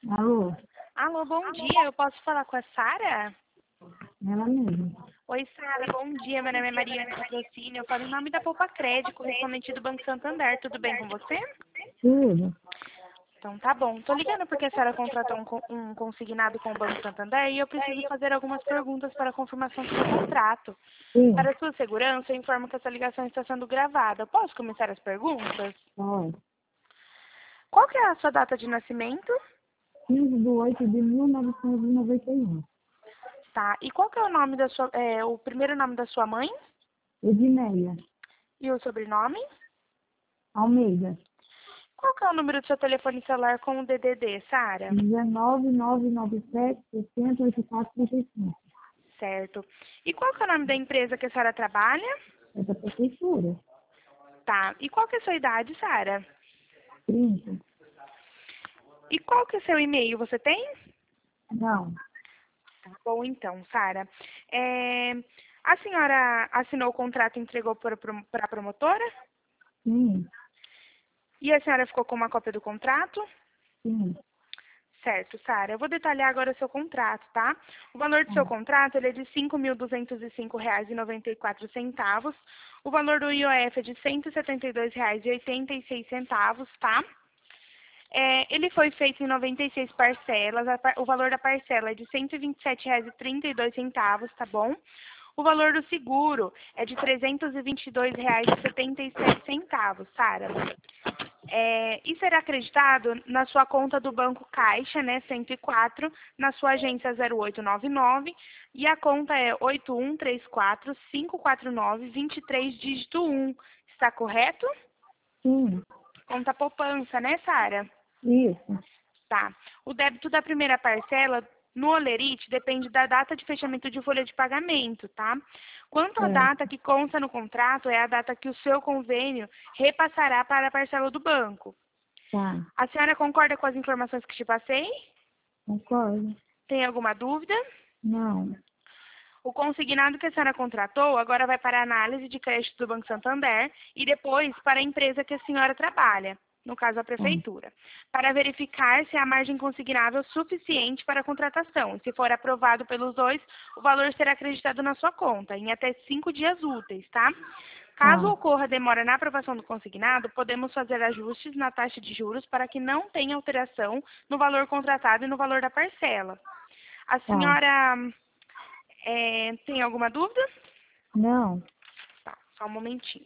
Alô? Alô, bom dia. Eu posso falar com a Sara? Ela mesma. Oi, Sara. Bom dia. Meu nome é Mariana Patrocínio. Eu falo em nome da Poupa Crédito, correspondente do Banco Santander. Tudo bem com você? Tudo? Então tá bom. Tô ligando porque a Sara contratou um consignado com o Banco Santander e eu preciso fazer algumas perguntas para a confirmação do seu contrato. Sim. Para sua segurança, eu informo que essa ligação está sendo gravada. Posso começar as perguntas? Pode. Qual que é a sua data de nascimento? 15/8/1991. Tá. E qual que é o nome da sua, o primeiro nome da sua mãe? Edneia E o sobrenome? Almeida. Qual que é o número do seu telefone celular com o DDD, Sara? 19997-608435. Certo. E qual que é o nome da empresa que a Sara trabalha? É da prefeitura. Tá. E qual que é a sua idade, Sara? 30. E qual que é o seu e-mail? Você tem? Não. Tá bom, então, Sara. A senhora assinou o contrato e entregou para a promotora? Sim. E a senhora ficou com uma cópia do contrato? Sim. Certo, Sara. Eu vou detalhar agora o seu contrato, tá? O valor do seu contrato ele é de R$ 5.205,94. O valor do IOF é de R$ 172,86, tá? Ele foi feito em 96 parcelas. O valor da parcela é de R$ 127,32, tá bom? O valor do seguro é de R$ 322,77, Sara. E será acreditado na sua conta do Banco Caixa, né, 104, na sua agência 0899, e a conta é 8134-549-23, dígito 1. Está correto? Sim. Conta poupança, né, Sara? Isso. Tá. O débito da primeira parcela no Olerite depende da data de fechamento de folha de pagamento, tá? Quanto à Certo. data que consta no contrato, é a data que o seu convênio repassará para a parcela do banco. Tá. A senhora concorda com as informações que te passei? Concordo? Tem alguma dúvida? Não. O consignado que a senhora contratou agora vai para a análise de crédito do Banco Santander e depois para a empresa que a senhora trabalha, no caso a Tá. prefeitura, para verificar se há margem consignável suficiente para a contratação. Se for aprovado pelos dois, o valor será acreditado na sua conta em até 5 dias úteis, tá? Caso Tá. ocorra demora na aprovação do consignado, podemos fazer ajustes na taxa de juros para que não tenha alteração no valor contratado e no valor da parcela. A Tá. senhora tem alguma dúvida? Não. Tá, só um momentinho.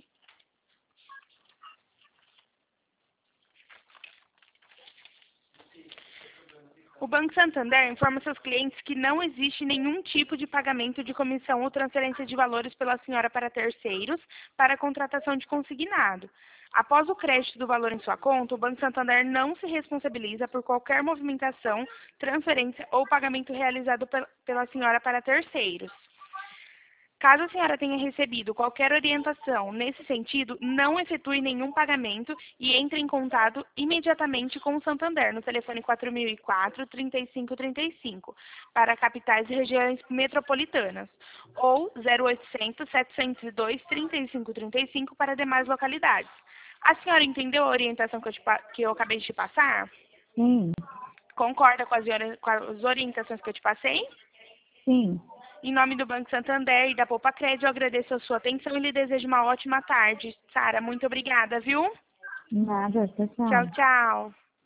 O Banco Santander informa seus clientes que não existe nenhum tipo de pagamento de comissão ou transferência de valores pela senhora para terceiros para a contratação de consignado. Após o crédito do valor em sua conta, o Banco Santander não se responsabiliza por qualquer movimentação, transferência ou pagamento realizado pela senhora para terceiros. Caso a senhora tenha recebido qualquer orientação nesse sentido, não efetue nenhum pagamento e entre em contato imediatamente com o Santander no telefone 4004-3535 para capitais e regiões metropolitanas ou 0800-702-3535 para demais localidades. A senhora entendeu a orientação que eu acabei de te passar? Sim. Concorda com com as orientações que eu te passei? Sim. Em nome do Banco Santander e da Poupa Crédito, eu agradeço a sua atenção e lhe desejo uma ótima tarde. Sara, muito obrigada, viu? Nada. Tchau, Tchau, tchau. tchau.